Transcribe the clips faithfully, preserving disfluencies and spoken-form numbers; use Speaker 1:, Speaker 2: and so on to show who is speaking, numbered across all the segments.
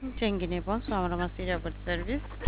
Speaker 1: Tchenguiné, bonsoir, madame Assiri à votre service.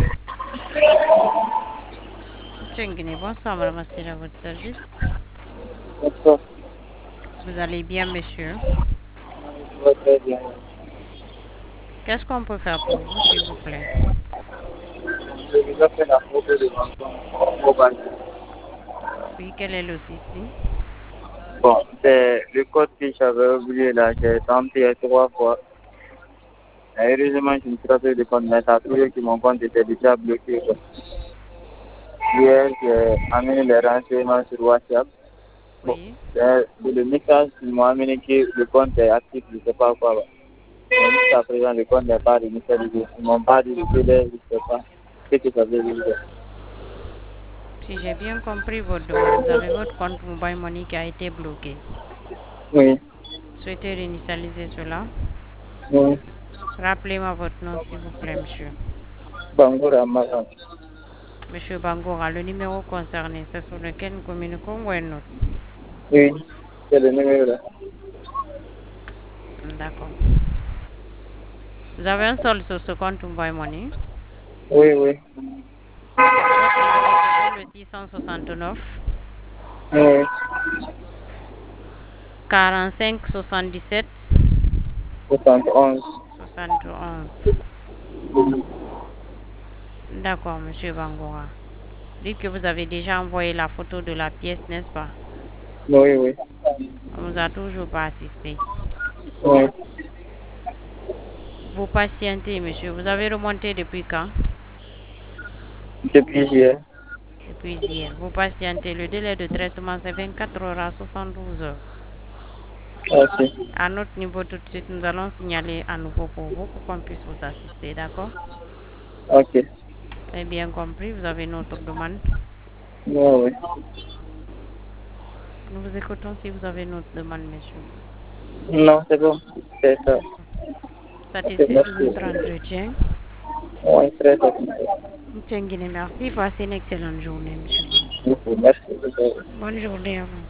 Speaker 1: Tchenguiné, bonsoir, madame Assiri à votre service.
Speaker 2: Bonsoir,
Speaker 1: Vous allez bien, monsieur?
Speaker 2: je vais très bien.
Speaker 1: Qu'est-ce qu'on peut faire pour vous, s'il vous plaît?
Speaker 2: J'ai déjà fait la photo de mon mobile.
Speaker 1: Oui, quel est le souci?
Speaker 2: Bon, c'est le code que j'avais oublié là, j'ai tenté trois fois. Et heureusement, je me suis rappelé de compte, mais ça a trouvé que mon compte était déjà bloqué. Quoi. Hier, j'ai amené les renseignements sur WhatsApp. Bon,
Speaker 1: Oui.
Speaker 2: c'est c'est le message qui m'a amené que le compte est actif, je ne sais pas quoi. Mais jusqu'à présent, le compte n'est pas réinitialisé. Ils m'ont pas dit que je ne sais pas ce que ça veut dire.
Speaker 1: Si j'ai bien compris votre demande, vous avez votre compte Mobile Money qui a été bloqué.
Speaker 2: Oui,
Speaker 1: Souhaitez réinitialiser cela?
Speaker 2: oui.
Speaker 1: Rappelez-moi votre nom, s'il vous plaît, monsieur.
Speaker 2: Bangoura Maran.
Speaker 1: Monsieur Bangora, le numéro concerné, c'est sur lequel nous communiquons ou un autre?
Speaker 2: Oui, c'est le numéro là.
Speaker 1: D'accord. Vous avez un solde sur ce compte Mobile Money?
Speaker 2: Oui, oui.
Speaker 1: Votre numéro, c'est bien le six cent soixante-neuf
Speaker 2: Oui,
Speaker 1: quarante-cinq soixante-dix-sept
Speaker 2: soixante et onze.
Speaker 1: soixante et onze. D'accord, monsieur Bangora. Dites que vous avez déjà envoyé la photo de la pièce, n'est-ce pas?
Speaker 2: Oui, oui.
Speaker 1: On ne nous a toujours pas assisté.
Speaker 2: Oui.
Speaker 1: Vous patientez, monsieur. Vous avez remonté depuis quand?
Speaker 2: Depuis hier.
Speaker 1: Depuis hier. Vous patientez. Le délai de traitement, c'est vingt-quatre heures à soixante-douze heures.
Speaker 2: Ok.
Speaker 1: À notre niveau, tout de suite, nous allons signaler à nouveau pour vous pour qu'on puisse vous assister, d'accord?
Speaker 2: Ok.
Speaker 1: Très bien compris. Vous avez notre demande.
Speaker 2: Oui, oui.
Speaker 1: Nous vous écoutons si vous avez notre demande, monsieur.
Speaker 2: Non, c'est bon. C'est ça.
Speaker 1: D'accord.
Speaker 2: Ok,
Speaker 1: Satisfait de
Speaker 2: merci.
Speaker 1: notre entretien.
Speaker 2: Oui, très satisfait.
Speaker 1: Tchenguiné, merci. Passez une excellente journée, monsieur Bangura.
Speaker 2: Merci. Merci.
Speaker 1: Bonne journée à vous.